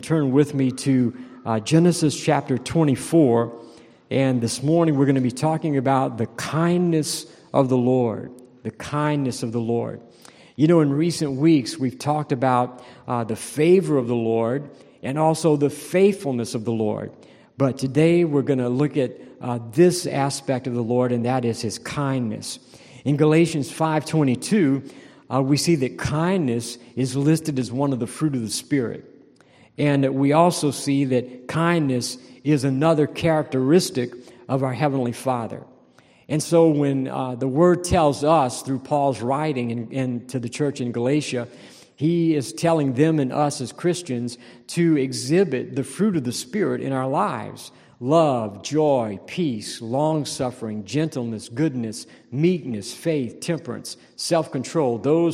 Turn with me to Genesis chapter 24, and this morning we're going to be talking about the kindness of the Lord. The kindness of the Lord. You know, in recent weeks we've talked about the favor of the Lord and also the faithfulness of the Lord. But today we're going to look at this aspect of the Lord, and that is His kindness. In Galatians 5:22, we see that kindness is listed as one of the fruit of the Spirit. And we also see that kindness is another characteristic of our Heavenly Father. And so when the Word tells us through Paul's writing and to the church in Galatia, he is telling them and us as Christians to exhibit the fruit of the Spirit in our lives. Love, joy, peace, long-suffering, gentleness, goodness, meekness, faith, temperance, self-control. Those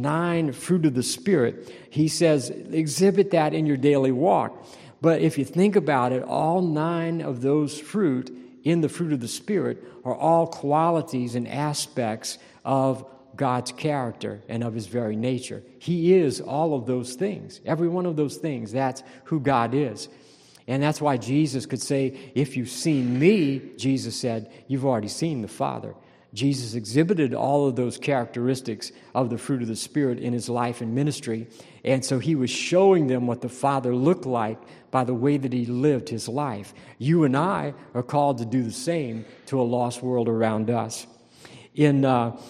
9 fruit of the Spirit, he says, exhibit that in your daily walk. But if you think about it, all 9 of those fruit in the fruit of the Spirit are all qualities and aspects of God's character and of His very nature. He is all of those things. Every one of those things, that's who God is. And that's why Jesus could say, if you've seen me, Jesus said, you've already seen the Father. Jesus exhibited all of those characteristics of the fruit of the Spirit in His life and ministry. And so He was showing them what the Father looked like by the way that He lived His life. You and I are called to do the same to a lost world around us. In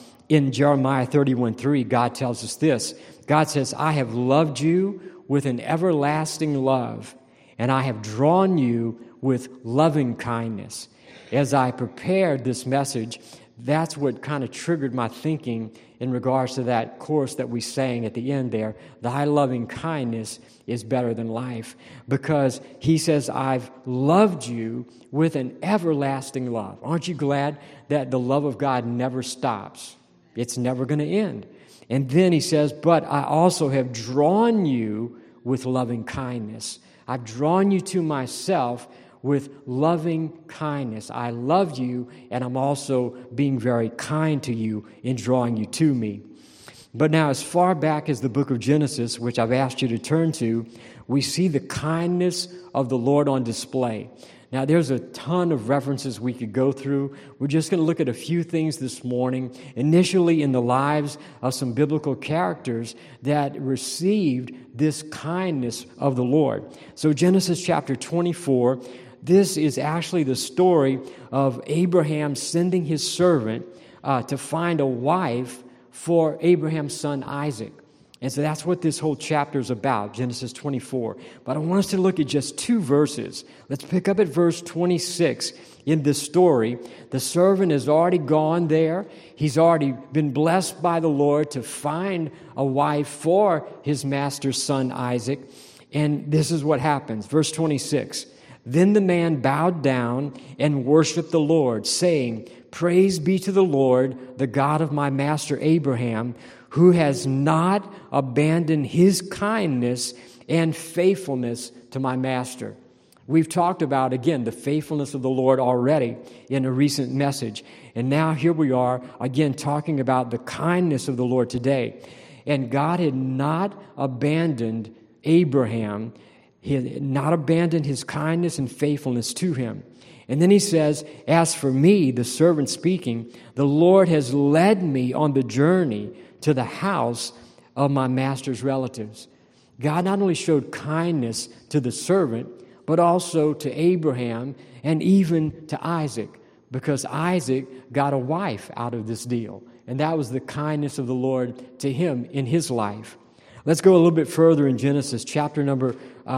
Jeremiah 31:3, God tells us this. God says, I have loved you with an everlasting love, and I have drawn you with loving kindness. As I prepared this message, that's what kind of triggered my thinking in regards to that chorus that we sang at the end there. Thy loving kindness is better than life. Because he says, I've loved you with an everlasting love. Aren't you glad that the love of God never stops? It's never going to end. And then he says, but I also have drawn you with loving kindness. I've drawn you to myself with loving kindness. I love you, and I'm also being very kind to you in drawing you to me. But now, as far back as the book of Genesis, which I've asked you to turn to, we see the kindness of the Lord on display. Now, there's a ton of references we could go through. We're just going to look at a few things this morning, initially in the lives of some biblical characters that received this kindness of the Lord. So Genesis chapter 24, this is actually the story of Abraham sending his servant to find a wife for Abraham's son Isaac. And so that's what this whole chapter is about, Genesis 24. But I want us to look at just 2 verses. Let's pick up at verse 26 in this story. The servant has already gone there. He's already been blessed by the Lord to find a wife for his master's son Isaac. And this is what happens. Verse 26. Then the man bowed down and worshiped the Lord, saying, Praise be to the Lord, the God of my master Abraham, who has not abandoned His kindness and faithfulness to my master. We've talked about, again, the faithfulness of the Lord already in a recent message. And now here we are, again, talking about the kindness of the Lord today. And God had not abandoned Abraham. He had not abandoned His kindness and faithfulness to him. And then he says, As for me, the servant speaking, the Lord has led me on the journey to the house of my master's relatives. God not only showed kindness to the servant, but also to Abraham and even to Isaac, because Isaac got a wife out of this deal. And that was the kindness of the Lord to him in his life. Let's go a little bit further in Genesis chapter number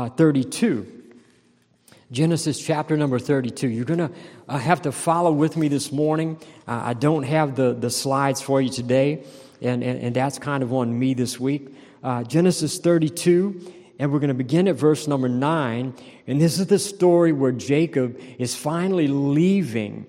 32. Genesis chapter number 32. You're going to have to follow with me this morning. I don't have the slides for you today. And that's kind of on me this week. Genesis 32, and we're going to begin at verse number 9. And this is the story where Jacob is finally leaving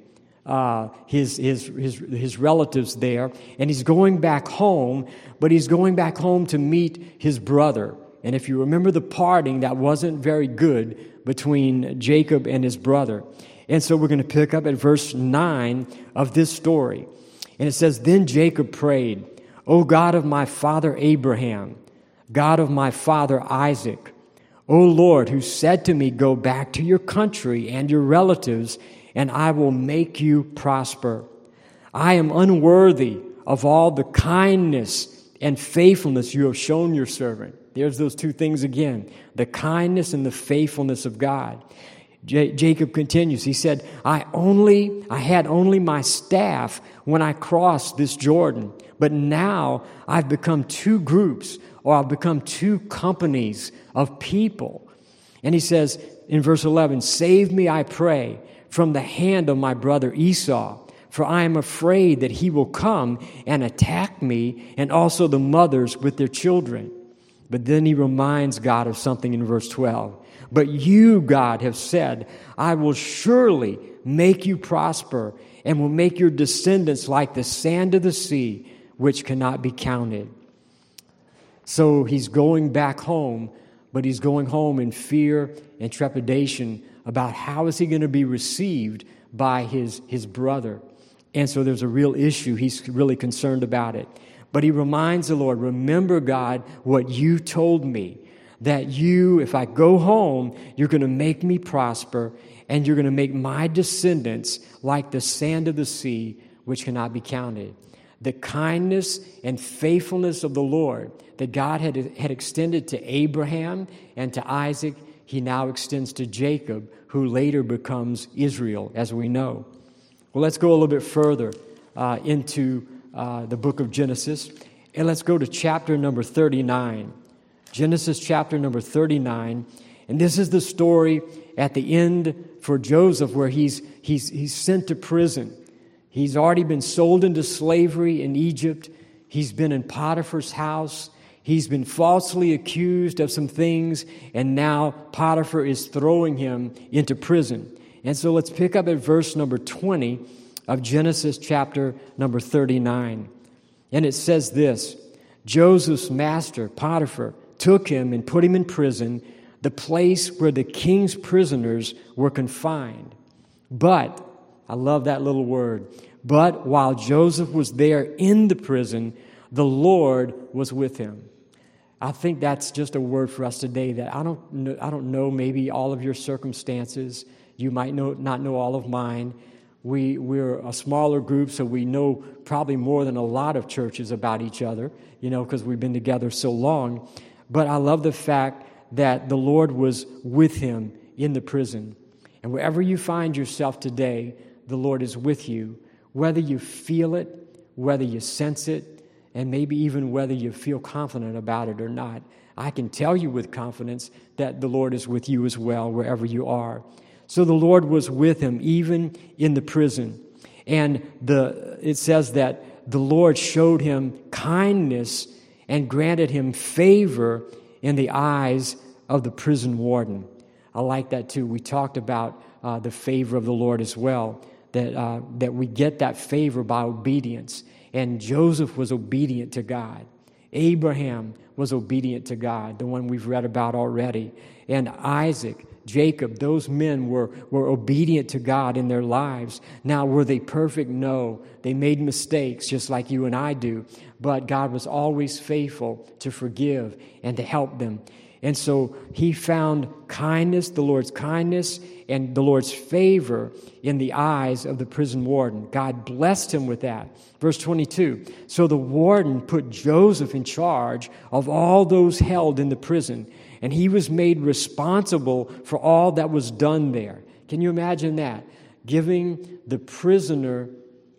his relatives there, and he's going back home, but he's going back home to meet his brother. And if you remember the parting, that wasn't very good between Jacob and his brother. And so we're going to pick up at verse 9 of this story. And it says, Then Jacob prayed, O God of my father Abraham, God of my father Isaac, O Lord, who said to me, go back to your country and your relatives, and I will make you prosper. I am unworthy of all the kindness and faithfulness you have shown your servant. There's those two things again, the kindness and the faithfulness of God. Jacob continues. He said, I had only my staff when I crossed this Jordan, but now I've become two groups, or I've become two companies of people. And he says in verse 11, save me, I pray, from the hand of my brother Esau, for I am afraid that he will come and attack me and also the mothers with their children. But then he reminds God of something in verse 12. But you, God, have said, I will surely make you prosper and will make your descendants like the sand of the sea, which cannot be counted. So he's going back home, but he's going home in fear and trepidation about how is he going to be received by his brother. And so there's a real issue. He's really concerned about it. But he reminds the Lord, remember, God, what you told me, that you, if I go home, you're going to make me prosper, and you're going to make my descendants like the sand of the sea, which cannot be counted. The kindness and faithfulness of the Lord that God had extended to Abraham and to Isaac, he now extends to Jacob, who later becomes Israel, as we know. Well, let's go a little bit further into the book of Genesis, and let's go to chapter number 39. Genesis chapter number 39, and this is the story at the end for Joseph where he's sent to prison. He's already been sold into slavery in Egypt. He's been in Potiphar's house. He's been falsely accused of some things, and now Potiphar is throwing him into prison. And so let's pick up at verse number 20 of Genesis chapter number 39. And it says this, Joseph's master, Potiphar, took him and put him in prison, the place where the king's prisoners were confined. But, I love that little word, but while Joseph was there in the prison, the Lord was with him. I think that's just a word for us today that I don't know maybe all of your circumstances. You might not know all of mine. We're a smaller group, so we know probably more than a lot of churches about each other, because we've been together so long. But I love the fact that the Lord was with him in the prison. And wherever you find yourself today, the Lord is with you, whether you feel it, whether you sense it, and maybe even whether you feel confident about it or not. I can tell you with confidence that the Lord is with you as well, wherever you are. So the Lord was with him even in the prison. And it says that the Lord showed him kindness and granted him favor in the eyes of the prison warden. I like that too. We talked about the favor of the Lord as well, that we get that favor by obedience. And Joseph was obedient to God. Abraham was obedient to God, the one we've read about already. And Isaac, Jacob, those men were obedient to God in their lives. Now, were they perfect? No. They made mistakes just like you and I do. But God was always faithful to forgive and to help them. And so he found kindness, the Lord's kindness, and the Lord's favor in the eyes of the prison warden. God blessed him with that. Verse 22, so the warden put Joseph in charge of all those held in the prison, and he was made responsible for all that was done there. Can you imagine that? Giving the prisoner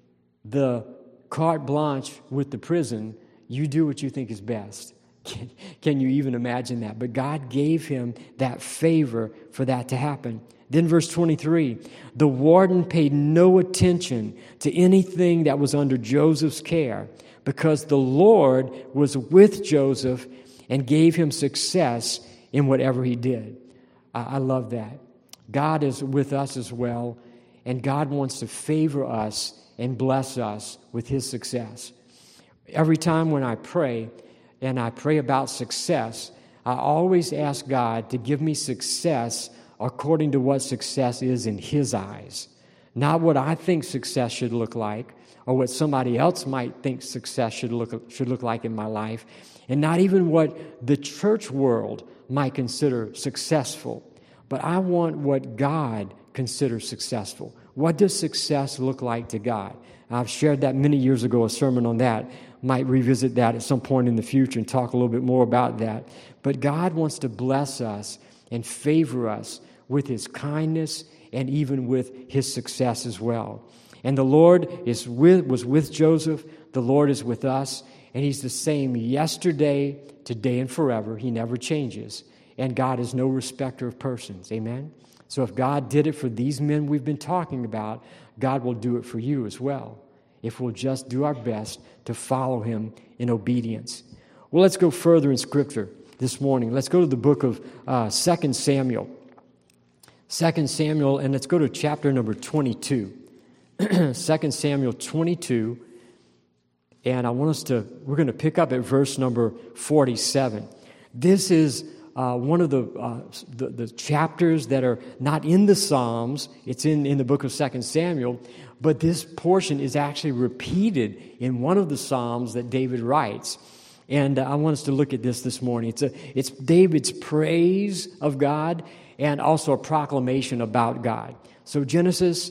the carte blanche with the prison, you do what you think is best. Can you even imagine that? But God gave him that favor for that to happen. Then verse 23, the warden paid no attention to anything that was under Joseph's care because the Lord was with Joseph and gave him success in whatever he did. I love that. God is with us as well, and God wants to favor us and bless us with his success. Every time when I pray, and I pray about success, I always ask God to give me success according to what success is in his eyes. Not what I think success should look like, or what somebody else might think success should look like in my life, and not even what the church world might consider successful, but I want what God considers successful. What does success look like to God? I've shared that many years ago, a sermon on that. Might revisit that at some point in the future and talk a little bit more about that. But God wants to bless us and favor us with His kindness and even with His success as well. And the Lord was with Joseph. The Lord is with us. And He's the same yesterday, today, and forever. He never changes. And God is no respecter of persons. Amen? So if God did it for these men we've been talking about, God will do it for you as well, if we'll just do our best to follow Him in obedience. Well, let's go further in Scripture this morning. Let's go to the book of 2 Samuel. 2 Samuel, and let's go to chapter number 22. 2 Samuel 22, and we're going to pick up at verse number 47. This is one of the chapters that are not in the Psalms. It's in the book of 2 Samuel, but this portion is actually repeated in one of the Psalms that David writes. And I want us to look at this morning. It's David's praise of God and also a proclamation about God. So 2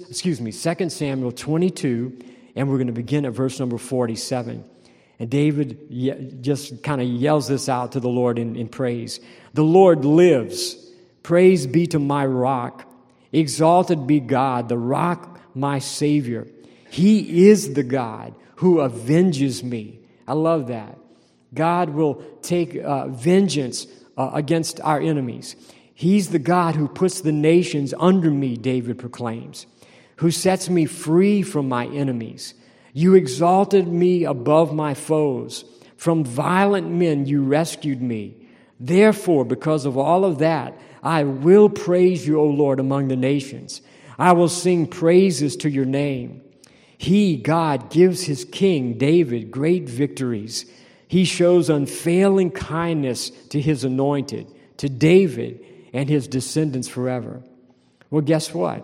Samuel 22, and we're going to begin at verse number 47. And David just kind of yells this out to the Lord in praise. The Lord lives. Praise be to my rock. Exalted be God, the rock, my Savior. He is the God who avenges me. I love that. God will take vengeance against our enemies. He's the God who puts the nations under me, David proclaims, who sets me free from my enemies. You exalted me above my foes. From violent men you rescued me. Therefore, because of all of that, I will praise you, O Lord, among the nations. I will sing praises to your name. He, God, gives His king, David, great victories. He shows unfailing kindness to His anointed, to David and His descendants forever. Well, guess what?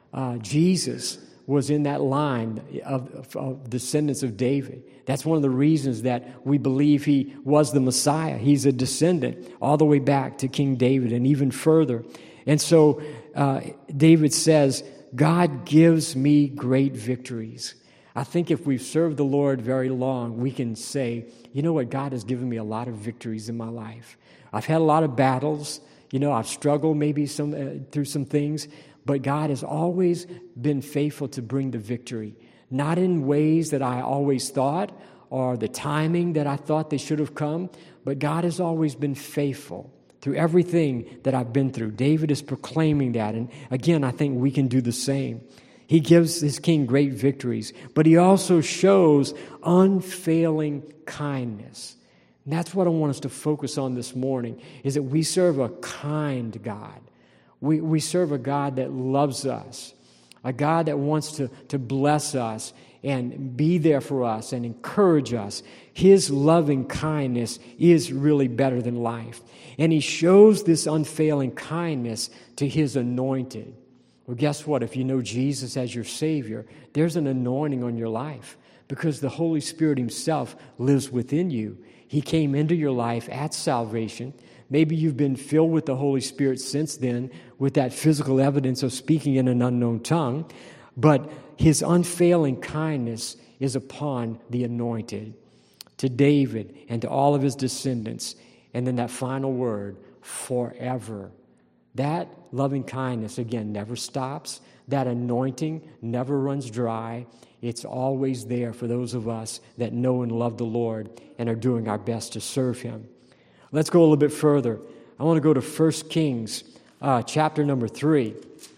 Jesus was in that line of descendants of David. That's one of the reasons that we believe He was the Messiah. He's a descendant all the way back to King David and even further. And so David says, God gives me great victories. I think if we've served the Lord very long, we can say, you know what, God has given me a lot of victories in my life. I've had a lot of battles. I've struggled maybe through some things, but God has always been faithful to bring the victory. Not in ways that I always thought or the timing that I thought they should have come, but God has always been faithful through everything that I've been through. David is proclaiming that, and again, I think we can do the same. He gives his king great victories, but he also shows unfailing kindness. And that's what I want us to focus on this morning, is that we serve a kind God. We serve a God that loves us, a God that wants to bless us and be there for us and encourage us. His loving kindness is really better than life. And He shows this unfailing kindness to His anointed. Well, guess what? If you know Jesus as your Savior, there's an anointing on your life because the Holy Spirit Himself lives within you. He came into your life at salvation. Maybe you've been filled with the Holy Spirit since then with that physical evidence of speaking in an unknown tongue. But His unfailing kindness is upon the anointed, to David and to all of his descendants. And then that final word, forever. That loving kindness, again, never stops. That anointing never runs dry. It's always there for those of us that know and love the Lord and are doing our best to serve Him. Let's go a little bit further. I want to go to 1 Kings chapter number 3.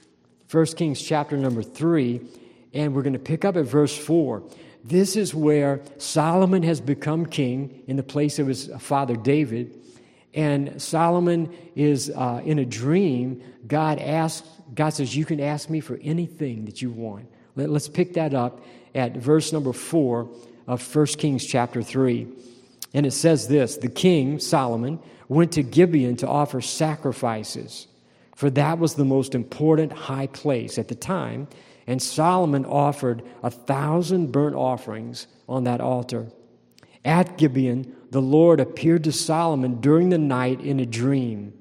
1 Kings chapter number 3, and we're going to pick up at verse 4. This is where Solomon has become king in the place of his father David. And Solomon is in a dream. God says, you can ask me for anything that you want. Let's pick that up at verse number 4 of 1 Kings chapter 3. And it says this, the king, Solomon, went to Gibeon to offer sacrifices, for that was the most important high place at the time. And Solomon offered 1,000 burnt offerings on that altar. At Gibeon, the Lord appeared to Solomon during the night in a dream.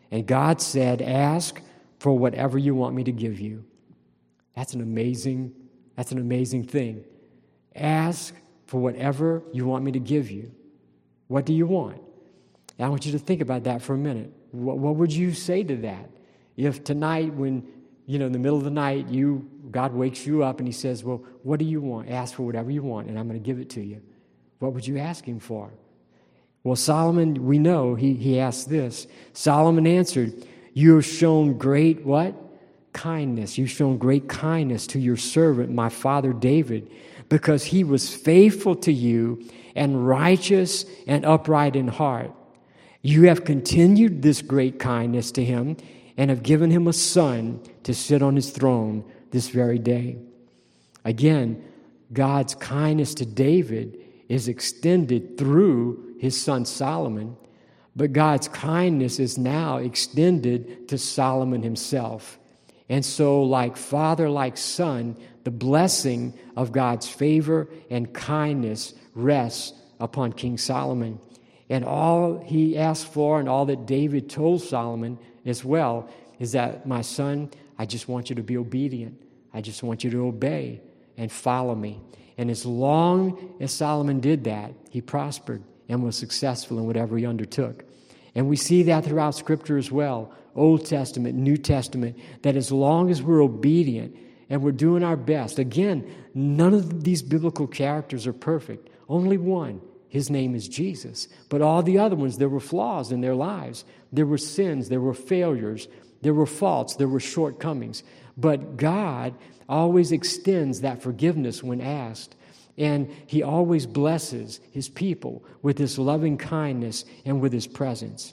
And God said, ask for whatever you want me to give you. That's an amazing thing. Ask for whatever you want me to give you. What do you want? And I want you to think about that for a minute. What would you say to that? If tonight, when, in the middle of the night, God wakes you up and he says, well, what do you want? Ask for whatever you want, and I'm going to give it to you. What would you ask him for? Well, Solomon, we know, he asked this. Solomon answered, you have shown great, what? Kindness. You've shown great kindness to your servant, my father David, because he was faithful to you and righteous and upright in heart. You have continued this great kindness to him and have given him a son to sit on his throne this very day. Again, God's kindness to David is extended through his son Solomon, but God's kindness is now extended to Solomon himself. And so, like father, like son, the blessing of God's favor and kindness rests upon King Solomon. And all he asked for and all that David told Solomon as well is that, my son, I just want you to be obedient. I just want you to obey and follow me. And as long as Solomon did that, he prospered and was successful in whatever he undertook. And we see that throughout Scripture as well, Old Testament, New Testament, that as long as we're obedient and we're doing our best, again, none of these biblical characters are perfect. Only one. His name is Jesus. But all the other ones, there were flaws in their lives. There were sins, there were failures, there were faults, there were shortcomings. But God always extends that forgiveness when asked. And he always blesses his people with his loving kindness and with his presence.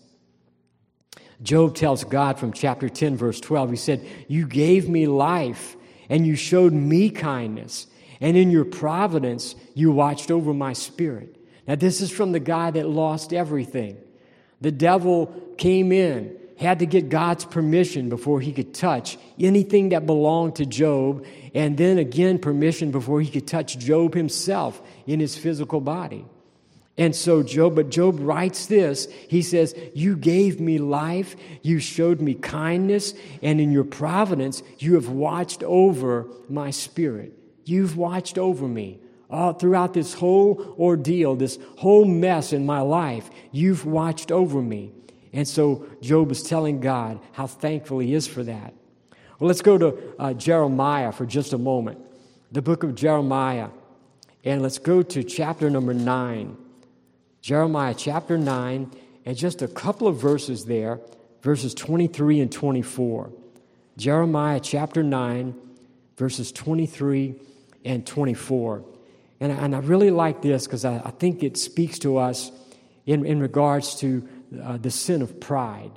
Job tells God from chapter 10, verse 12, he said, you gave me life and you showed me kindness. And in your providence, you watched over my spirit. Now, this is from the guy that lost everything. The devil came in, had to get God's permission before he could touch anything that belonged to Job, and then again permission before he could touch Job himself in his physical body. And so Job writes this. He says, you gave me life, you showed me kindness, and in your providence you have watched over my spirit. You've watched over me. All throughout this whole ordeal, this whole mess in my life, you've watched over me. And so Job is telling God how thankful he is for that. Well, let's go to Jeremiah for just a moment. The book of Jeremiah. And let's go to chapter number 9. Jeremiah chapter 9, and just a couple of verses there, verses 23 and 24. Jeremiah chapter 9, verses 23 and 24. And I really like this because I think it speaks to us in regards to the sin of pride.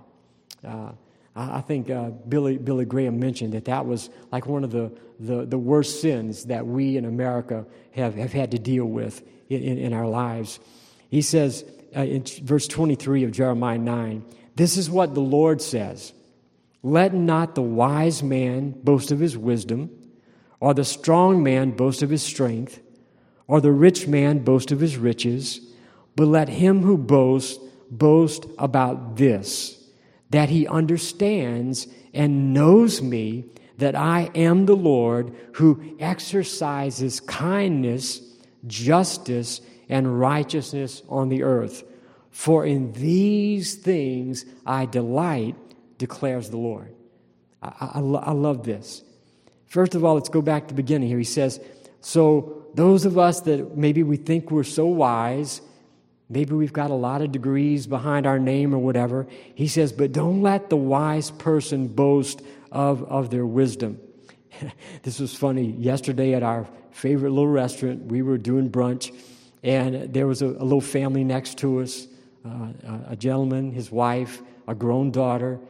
I think Billy Graham mentioned that was like one of the worst sins that we in America have had to deal with in our lives. He says in verse 23 of Jeremiah 9, this is what the Lord says, let not the wise man boast of his wisdom, or the strong man boast of his strength, or the rich man boast of his riches, but let him who boasts boast about this, that he understands and knows me, that I am the Lord who exercises kindness, justice, and righteousness on the earth. For in these things I delight, declares the Lord. I love this. First of all, let's go back to the beginning here. He says, so those of us that maybe we think we're so wise, maybe we've got a lot of degrees behind our name or whatever, he says, but don't let the wise person boast of their wisdom. This was funny. Yesterday at our favorite little restaurant, we were doing brunch, and there was a little family next to us, a gentleman, his wife, a grown daughter.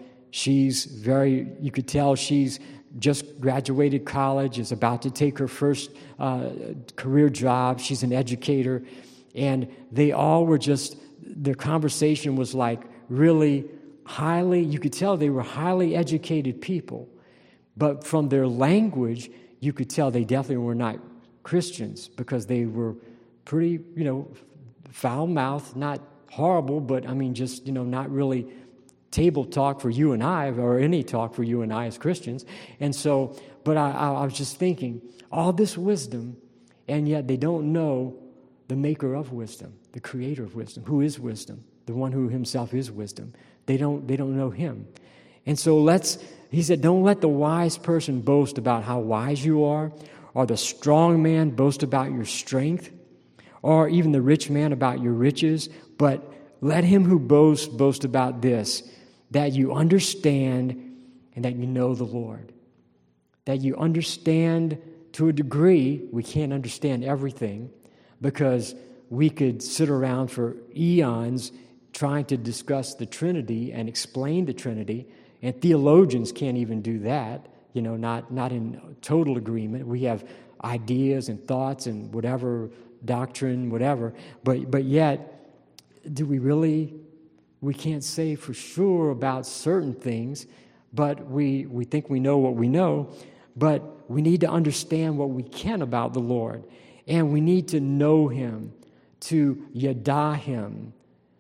You could tell she's just graduated college, is about to take her first career job. She's an educator. And they all were their conversation was like really you could tell they were highly educated people. But from their language, you could tell they definitely were not Christians because they were pretty, foul-mouthed, not horrible, but I mean just, not really table talk for you and I, or any talk for you and I as Christians. And so, but I was just thinking, all this wisdom, and yet they don't know the maker of wisdom, the creator of wisdom, who is wisdom, the one who himself is wisdom. They don't know him. And so he said, don't let the wise person boast about how wise you are, or the strong man boast about your strength, or even the rich man about your riches, but let him who boasts boast about this, that you understand and that you know the Lord. That you understand to a degree. We can't understand everything, because we could sit around for eons trying to discuss the Trinity and explain the Trinity, and theologians can't even do that, not in total agreement. We have ideas and thoughts and whatever, doctrine, whatever, but yet, do we really? We can't say for sure about certain things, but we think we know what we know, but we need to understand what we can about the Lord, and we need to know him, to yada him,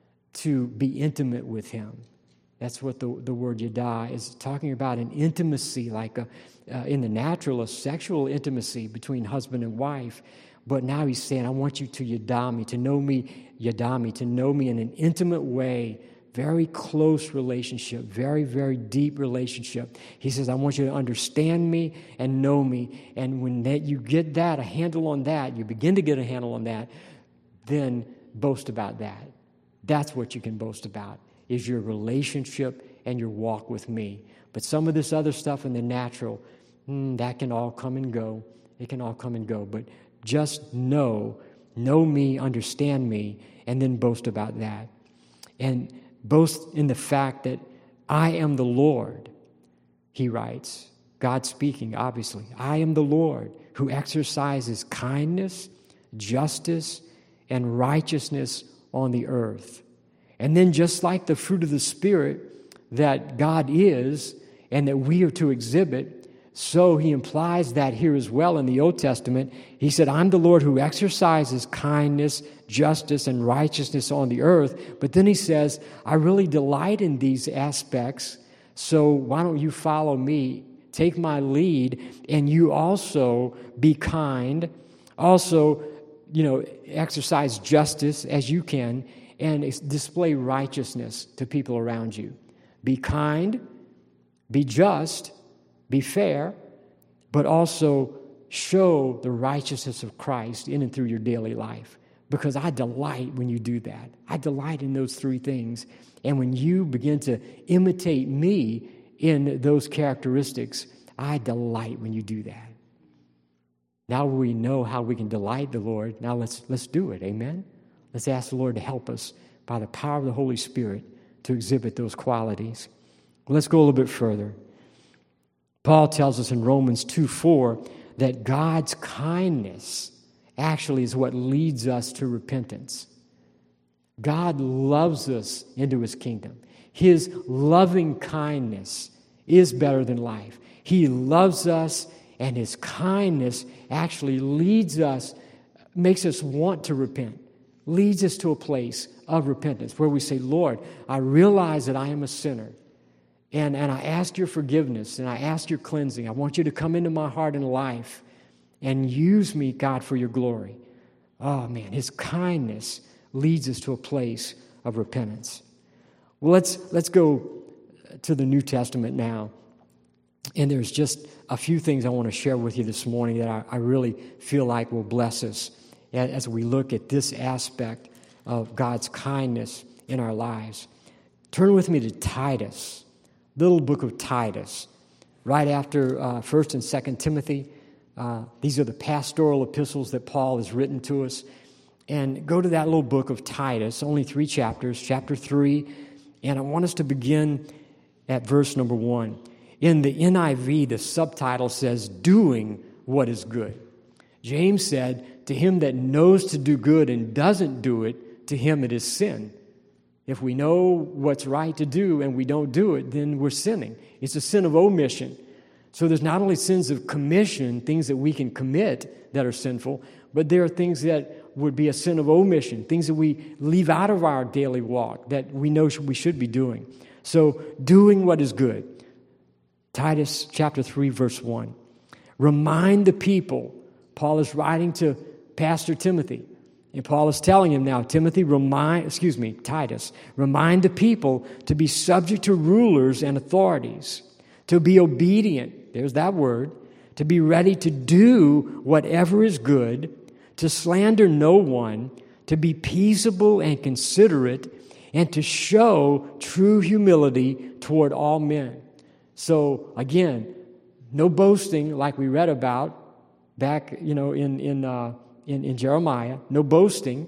to be intimate with him. That's what the word yada is talking about, an intimacy, like in the natural, a sexual intimacy between husband and wife. But now he's saying, I want you to yada me, to know me, yada me, to know me in an intimate way, very close relationship, very, very deep relationship. He says, I want you to understand me and know me. And when you get a handle on that, you begin to get a handle on that, then boast about that. That's what you can boast about, is your relationship and your walk with me. But some of this other stuff in the natural, that can all come and go. It can all come and go. But just know me, understand me, and then boast about that. And boast in the fact that I am the Lord, he writes. God speaking, obviously. I am the Lord who exercises kindness, justice, and righteousness on the earth. And then just like the fruit of the Spirit that God is and that we are to exhibit, so he implies that here as well in the Old Testament. He said, I'm the Lord who exercises kindness, justice, and righteousness on the earth. But then he says, I really delight in these aspects, so why don't you follow me, take my lead, and you also be kind, also, exercise justice as you can, and display righteousness to people around you. Be kind, be just, be fair, but also show the righteousness of Christ in and through your daily life. Because I delight when you do that. I delight in those three things. And when you begin to imitate me in those characteristics, I delight when you do that. Now we know how we can delight the Lord. Now let's do it. Amen? Let's ask the Lord to help us by the power of the Holy Spirit to exhibit those qualities. Let's go a little bit further. Paul tells us in Romans 2:4 that God's kindness actually is what leads us to repentance. God loves us into his kingdom. His loving kindness is better than life. He loves us, and his kindness actually leads us, makes us want to repent, leads us to a place of repentance where we say, Lord, I realize that I am a sinner. And I ask your forgiveness, and I ask your cleansing. I want you to come into my heart and life and use me, God, for your glory. Oh, man, his kindness leads us to a place of repentance. Well, let's go to the New Testament now. And there's just a few things I want to share with you this morning that I really feel like will bless us as we look at this aspect of God's kindness in our lives. Turn with me to Titus. Little book of Titus, right after 1st and 2nd Timothy. These are the pastoral epistles that Paul has written to us. And go to that little book of Titus, only 3 chapters, chapter 3. And I want us to begin at verse number 1. In the NIV, the subtitle says, doing what is good. James said, to him that knows to do good and doesn't do it, to him it is sin. If we know what's right to do and we don't do it, then we're sinning. It's a sin of omission. So there's not only sins of commission, things that we can commit that are sinful, but there are things that would be a sin of omission, things that we leave out of our daily walk that we know we should be doing. So, doing what is good. Titus chapter 3, verse 1. Remind the people. Paul is writing to Pastor Timothy. And Paul is telling him now, Titus, remind the people to be subject to rulers and authorities, to be obedient, there's that word, to be ready to do whatever is good, to slander no one, to be peaceable and considerate, and to show true humility toward all men. So again, no boasting like we read about back, in Jeremiah, no boasting.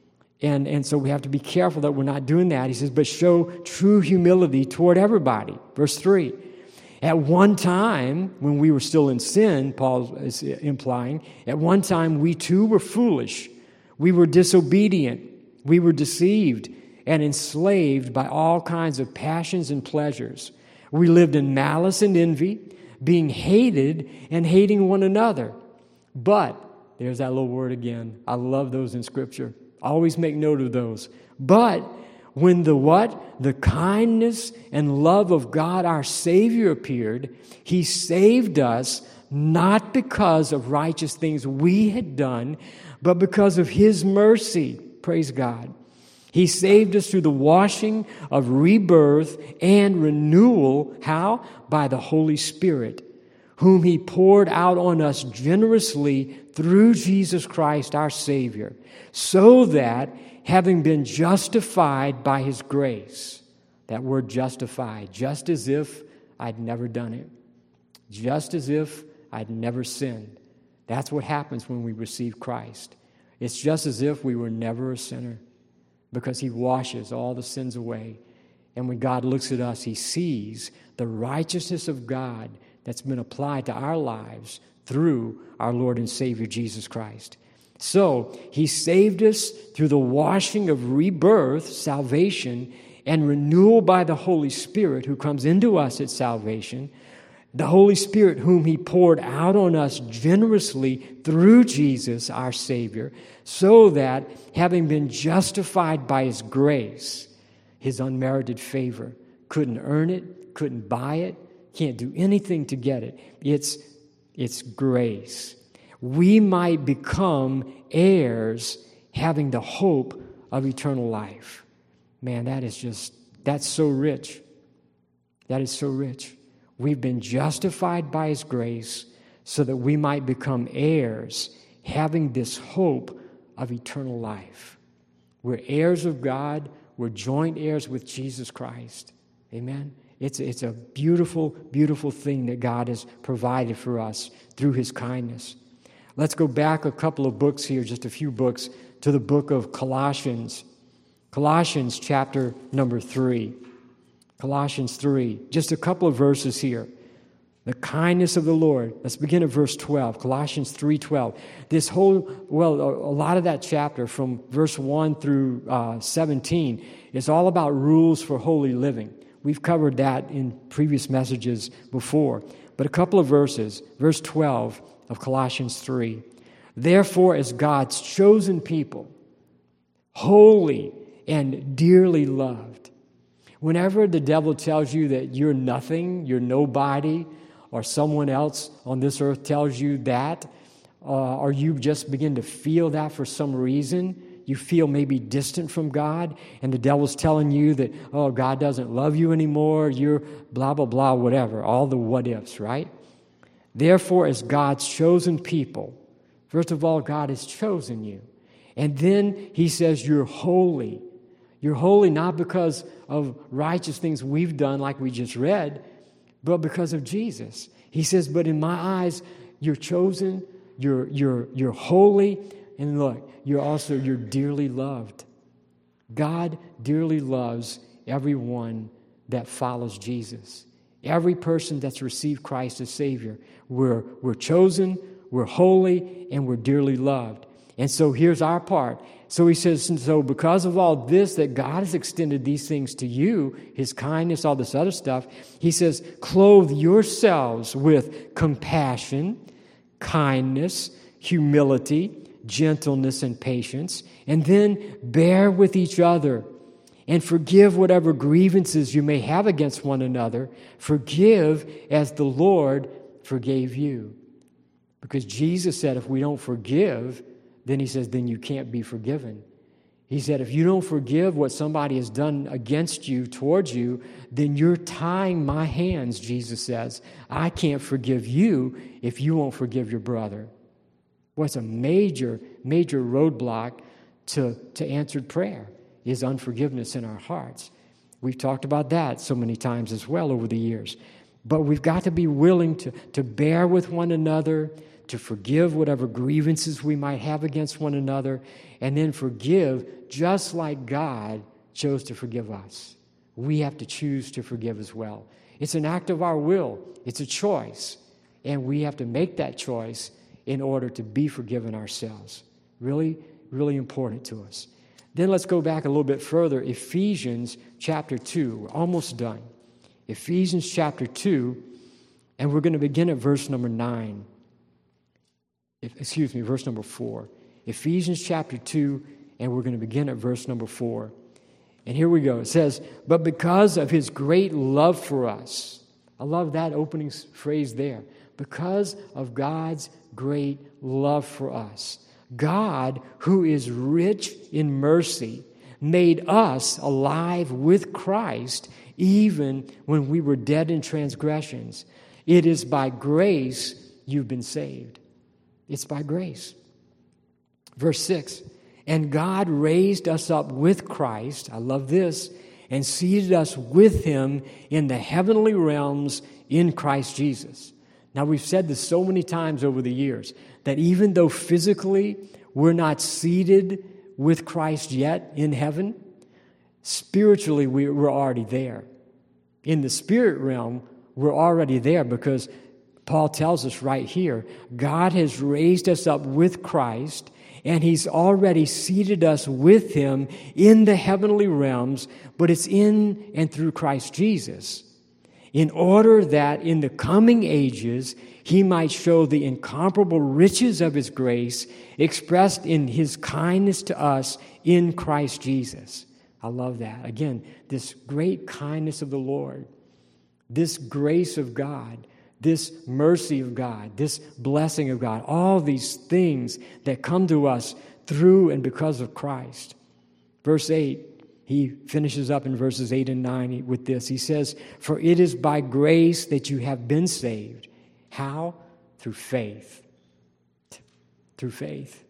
And so we have to be careful that we're not doing that. He says, but show true humility toward everybody. Verse 3. At one time, when we were still in sin, Paul is implying, at one time we too were foolish. We were disobedient. We were deceived and enslaved by all kinds of passions and pleasures. We lived in malice and envy, being hated and hating one another. But, there's that little word again. I love those in Scripture. Always make note of those. But when the kindness and love of God our Savior appeared, He saved us not because of righteous things we had done, but because of His mercy. Praise God. He saved us through the washing of rebirth and renewal. How? By the Holy Spirit, whom He poured out on us generously through Jesus Christ our Savior, so that, having been justified by His grace, that word justified, just as if I'd never done it, just as if I'd never sinned. That's what happens when we receive Christ. It's just as if we were never a sinner, because He washes all the sins away. And when God looks at us, He sees the righteousness of God that's been applied to our lives through our Lord and Savior, Jesus Christ. So, He saved us through the washing of rebirth, salvation, and renewal by the Holy Spirit who comes into us at salvation. The Holy Spirit whom He poured out on us generously through Jesus, our Savior, so that, having been justified by His grace, His unmerited favor, couldn't earn it, couldn't buy it, can't do anything to get it. It's grace. We might become heirs having the hope of eternal life. Man, that's so rich. That is so rich. We've been justified by His grace so that we might become heirs having this hope of eternal life. We're heirs of God. We're joint heirs with Jesus Christ. Amen? It's a beautiful, beautiful thing that God has provided for us through His kindness. Let's go back a couple of books here, just a few books, to the book of Colossians. Colossians chapter number 3. Colossians 3. Just a couple of verses here. The kindness of the Lord. Let's begin at verse 12. Colossians 3:12. A lot of that chapter from verse 1 through 17 is all about rules for holy living. We've covered that in previous messages before. But a couple of verses. Verse 12 of Colossians 3. Therefore, as God's chosen people, holy and dearly loved. Whenever the devil tells you that you're nothing, you're nobody, or someone else on this earth tells you that, or you just begin to feel that for some reason, you feel maybe distant from God, and the devil's telling you that, oh, God doesn't love you anymore, you're blah, blah, blah, whatever, all the what-ifs, right? Therefore, as God's chosen people, first of all, God has chosen you. And then He says you're holy. You're holy not because of righteous things we've done like we just read, but because of Jesus. He says, but in my eyes, you're chosen, you're holy, and look, you're dearly loved. God dearly loves everyone that follows Jesus. Every person that's received Christ as Savior. We're chosen, we're holy, and we're dearly loved. And so here's our part. So he says, so because of all this, that God has extended these things to you, His kindness, all this other stuff, He says, clothe yourselves with compassion, kindness, humility, gentleness, and patience, and then bear with each other. And forgive whatever grievances you may have against one another. Forgive as the Lord forgave you. Because Jesus said if we don't forgive, then he says, then you can't be forgiven. He said, if you don't forgive what somebody has done against you, towards you, then you're tying my hands, Jesus says. I can't forgive you if you won't forgive your brother. What's a major, major roadblock to answered prayer is unforgiveness in our hearts. We've talked about that so many times as well over the years. But we've got to be willing to bear with one another, to forgive whatever grievances we might have against one another, and then forgive just like God chose to forgive us. We have to choose to forgive as well. It's an act of our will. It's a choice. And we have to make that choice in order to be forgiven ourselves. Really, really important to us. Then let's go back a little bit further. Ephesians chapter 2. We're almost done. Ephesians chapter 2, and we're going to begin at verse number 9. Verse number 4. Ephesians chapter 2, and we're going to begin at verse number 4. And here we go. It says, but because of his great love for us. I love that opening phrase there. Because of God's great love for us. God, who is rich in mercy, made us alive with Christ even when we were dead in transgressions. It is by grace you've been saved. It's by grace. Verse 6, and God raised us up with Christ, I love this, and seated us with him in the heavenly realms in Christ Jesus. Now, we've said this so many times over the years, that even though physically we're not seated with Christ yet in heaven, spiritually we're already there. In the spirit realm, we're already there because Paul tells us right here, God has raised us up with Christ, and he's already seated us with him in the heavenly realms, but it's in and through Christ Jesus, in order that in the coming ages he might show the incomparable riches of his grace expressed in his kindness to us in Christ Jesus. I love that. Again, this great kindness of the Lord, this grace of God, this mercy of God, this blessing of God, all these things that come to us through and because of Christ. Verse 8, he finishes up in verses 8 and 9 with this. He says, for it is by grace that you have been saved. How? Through faith. Through faith.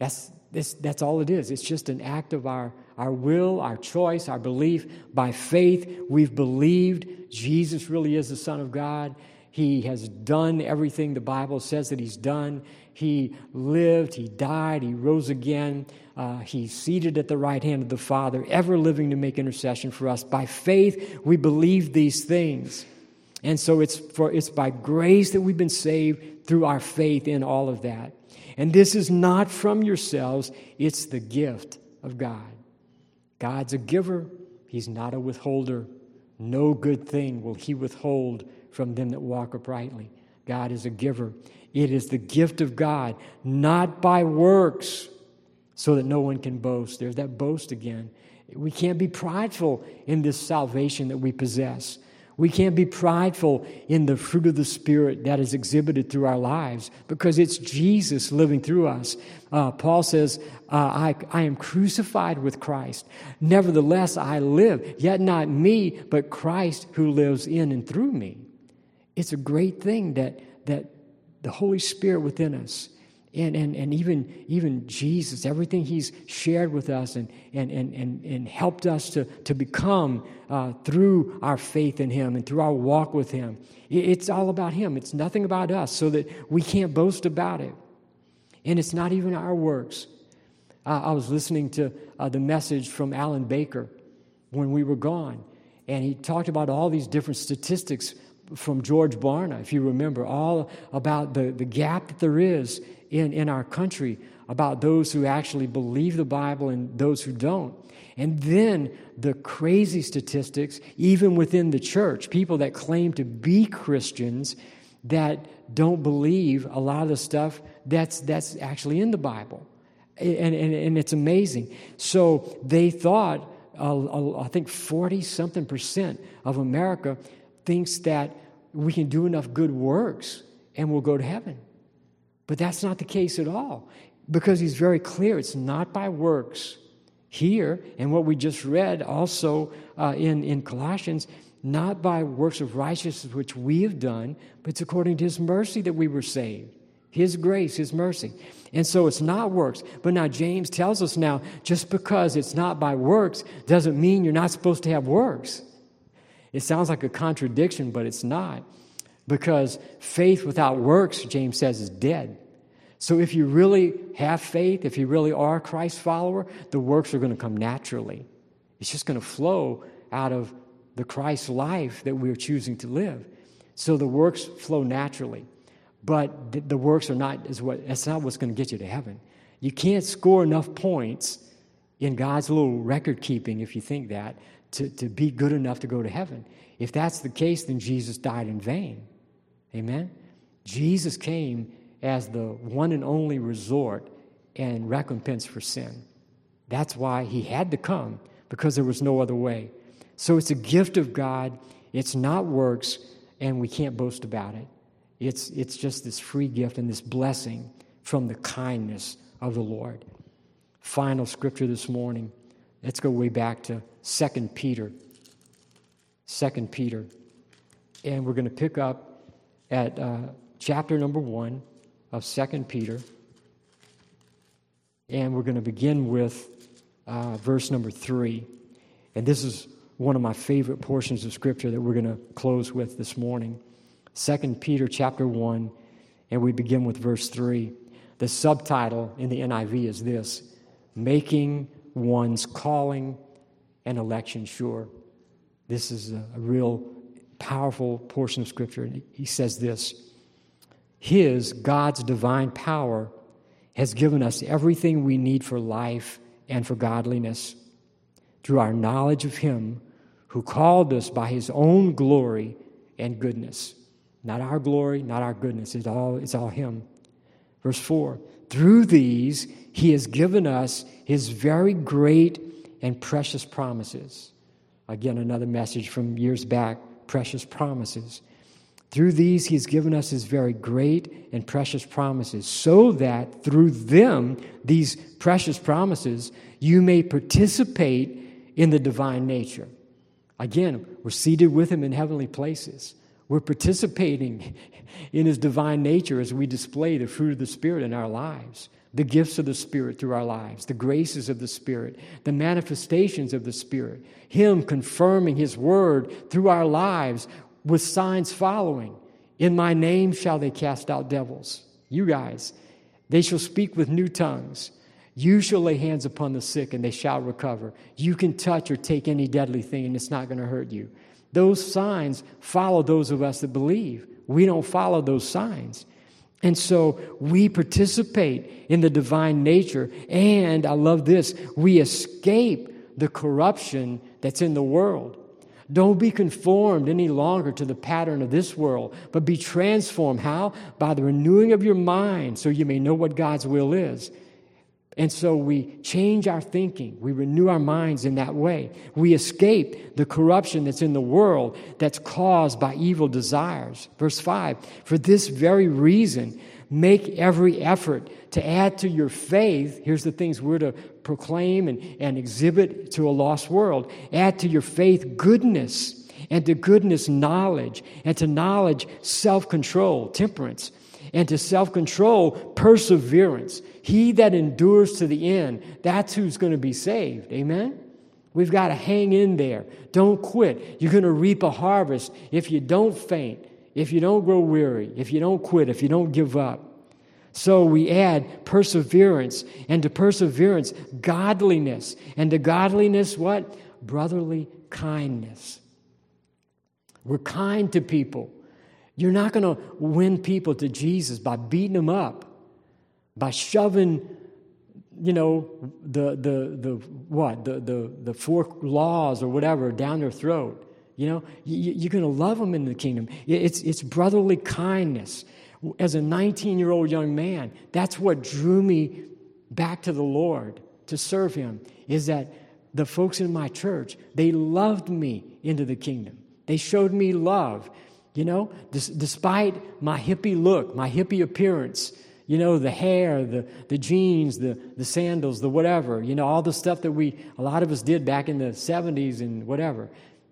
That's all it is. It's just an act of our will, our choice, our belief. By faith, we've believed Jesus really is the Son of God. He has done everything the Bible says that he's done. He lived, he died, he rose again. He's seated at the right hand of the Father, ever living to make intercession for us. By faith, we believe these things. And so it's by grace that we've been saved through our faith in all of that. And this is not from yourselves, it's the gift of God. God's a giver, he's not a withholder. No good thing will he withhold from them that walk uprightly. God is a giver. It is the gift of God, not by works, so that no one can boast. There's that boast again. We can't be prideful in this salvation that we possess. We can't be prideful in the fruit of the Spirit that is exhibited through our lives because it's Jesus living through us. Paul says, I am crucified with Christ. Nevertheless, I live, yet not me, but Christ who lives in and through me. It's a great thing that the Holy Spirit within us and even Jesus, everything he's shared with us and helped us to become through our faith in him and through our walk with him. It's all about him. It's nothing about us, so that we can't boast about it. And it's not even our works. I was listening to the message from Alan Baker when we were gone, and he talked about all these different statistics from George Barna, if you remember, all about the gap that there is in our country about those who actually believe the Bible and those who don't. And then the crazy statistics, even within the church, people that claim to be Christians that don't believe a lot of the stuff that's actually in the Bible. And it's amazing. So they thought I think 40-something% of America thinks that we can do enough good works and we'll go to heaven. But that's not the case at all, because he's very clear. It's not by works. Here, and what we just read also in Colossians, not by works of righteousness which we have done, but it's according to his mercy that we were saved. His grace, his mercy. And so it's not works. But now James tells us now, just because it's not by works doesn't mean you're not supposed to have works. It sounds like a contradiction, but it's not. Because faith without works, James says, is dead. So if you really have faith, if you really are a Christ follower, the works are going to come naturally. It's just going to flow out of the Christ life that we're choosing to live. So the works flow naturally. But the works are not that's not what's going to get you to heaven. You can't score enough points in God's little record keeping, if you think that, to be good enough to go to heaven. If that's the case, then Jesus died in vain. Amen? Jesus came as the one and only resort and recompense for sin. That's why he had to come, because there was no other way. So it's a gift of God. It's not works, and we can't boast about it. It's just this free gift and this blessing from the kindness of the Lord. Final scripture this morning. Let's go way back to 2 Peter. 2 Peter. And we're going to pick up at chapter number 1 of 2 Peter. And we're going to begin with verse number 3. And this is one of my favorite portions of Scripture that we're going to close with this morning. 2 Peter chapter 1, and we begin with verse 3. The subtitle in the NIV is this: Making One's Calling and Election Sure. This is a real powerful portion of Scripture. And he says this: God's divine power, has given us everything we need for life and for godliness through our knowledge of Him who called us by His own glory and goodness. Not our glory, not our goodness. It's all Him. Verse 4, through these He has given us His very great and precious promises. Again, another message from years back, precious promises. Through these He has given us His very great and precious promises, so that through them, these precious promises, you may participate in the divine nature. Again, we're seated with Him in heavenly places. We're participating in His divine nature as we display the fruit of the Spirit in our lives, the gifts of the Spirit through our lives, the graces of the Spirit, the manifestations of the Spirit, Him confirming His word through our lives with signs following. In my name shall they cast out devils. You guys, they shall speak with new tongues. You shall lay hands upon the sick and they shall recover. You can touch or take any deadly thing and it's not going to hurt you. Those signs follow those of us that believe. We don't follow those signs. And so we participate in the divine nature. And I love this, we escape the corruption that's in the world. Don't be conformed any longer to the pattern of this world, but be transformed. How? By the renewing of your mind, so you may know what God's will is. And so we change our thinking. We renew our minds in that way. We escape the corruption that's in the world that's caused by evil desires. Verse 5, for this very reason, make every effort to add to your faith. Here's the things we're to proclaim and exhibit to a lost world. Add to your faith goodness, and to goodness knowledge, and to knowledge self-control, temperance, and to self-control perseverance. He that endures to the end, that's who's going to be saved. Amen? We've got to hang in there. Don't quit. You're going to reap a harvest if you don't faint, if you don't grow weary, if you don't quit, if you don't give up. So we add perseverance, and to perseverance, godliness, and to godliness, what? Brotherly kindness. We're kind to people. You're not going to win people to Jesus by beating them up, by shoving, the four laws or whatever down their throat. You're going to love them in the kingdom. It's brotherly kindness. As a 19-year-old young man, that's what drew me back to the Lord to serve Him, is that the folks in my church, they loved me into the kingdom. They showed me love. Despite my hippie look, my hippie appearance, the hair, the jeans, the sandals, the whatever, all the stuff that a lot of us did back in the 70s and whatever,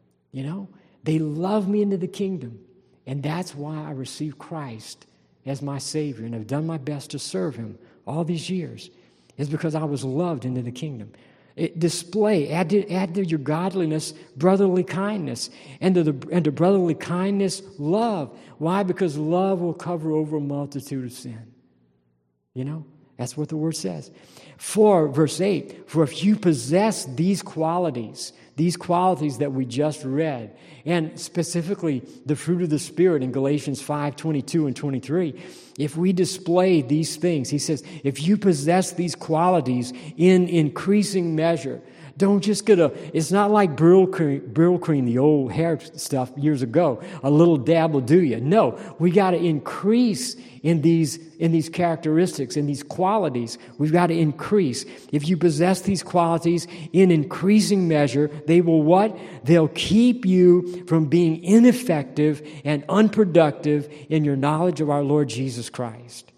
they love me into the kingdom. And that's why I received Christ as my Savior and have done my best to serve Him all these years. It's because I was loved into the kingdom. Add to your godliness, brotherly kindness, and to brotherly kindness, love. Why? Because love will cover over a multitude of sin. That's what the word says. Verse 8, for if you possess these qualities that we just read, and specifically the fruit of the Spirit in Galatians 5:22 and 23, if we display these things, he says, if you possess these qualities in increasing measure, don't just it's not like Brill cream, the old hair stuff years ago. A little dab will do you. No, we got to increase in these characteristics, in these qualities. We've got to increase. If you possess these qualities in increasing measure, they will what? They'll keep you from being ineffective and unproductive in your knowledge of our Lord Jesus Christ.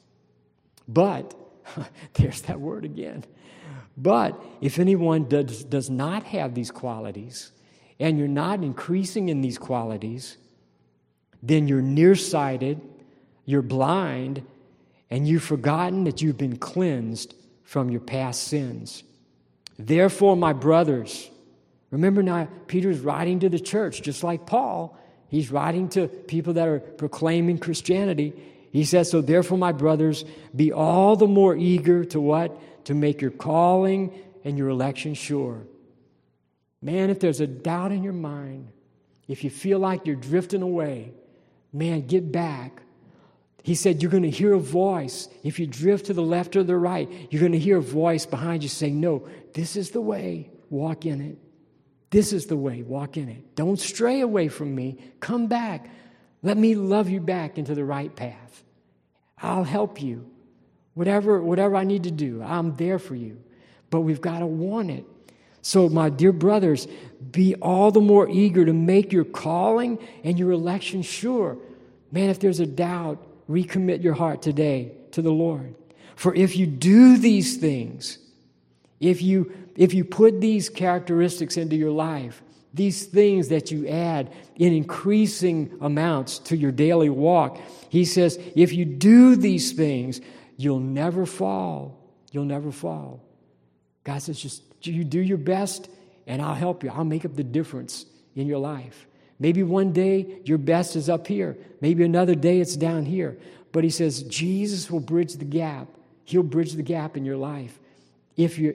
But, there's that word again. But if anyone does not have these qualities, and you're not increasing in these qualities, then you're nearsighted, you're blind, and you've forgotten that you've been cleansed from your past sins. Therefore, my brothers, remember now, Peter's writing to the church, just like Paul. He's writing to people that are proclaiming Christianity. He says, so therefore, my brothers, be all the more eager to what? To make your calling and your election sure. Man, if there's a doubt in your mind, if you feel like you're drifting away, man, get back. He said you're going to hear a voice. If you drift to the left or the right, you're going to hear a voice behind you saying, no, this is the way, walk in it. This is the way, walk in it. Don't stray away from me. Come back. Let me love you back into the right path. I'll help you. Whatever I need to do, I'm there for you. But we've got to want it. So, my dear brothers, be all the more eager to make your calling and your election sure. Man, if there's a doubt, recommit your heart today to the Lord. For if you do these things, if you put these characteristics into your life, these things that you add in increasing amounts to your daily walk, he says, if you do these things, you'll never fall. You'll never fall. God says, just you do your best, and I'll help you. I'll make up the difference in your life. Maybe one day your best is up here. Maybe another day it's down here. But he says, Jesus will bridge the gap. He'll bridge the gap in your life. If you're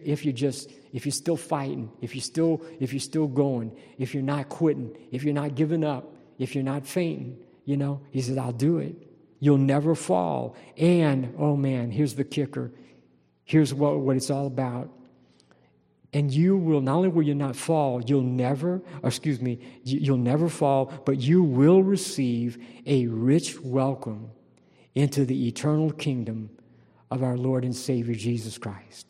still fighting, if you're still going, if you're not quitting, if you're not giving up, if you're not fainting, he says, I'll do it. You'll never fall. And, oh man, here's the kicker. Here's what it's all about. And you will, not only will you not fall, you'll never fall, but you will receive a rich welcome into the eternal kingdom of our Lord and Savior, Jesus Christ.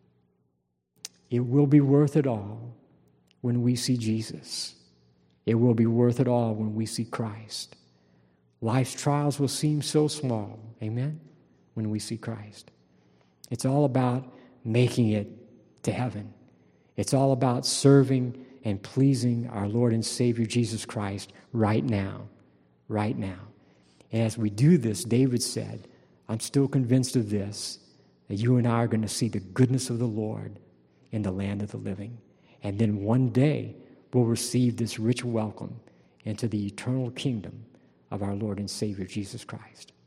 It will be worth it all when we see Jesus. It will be worth it all when we see Christ. Life's trials will seem so small, amen, when we see Christ. It's all about making it to heaven. It's all about serving and pleasing our Lord and Savior Jesus Christ right now. And as we do this, David said, I'm still convinced of this, that you and I are going to see the goodness of the Lord in the land of the living. And then one day, we'll receive this rich welcome into the eternal kingdom of our Lord and Savior Jesus Christ.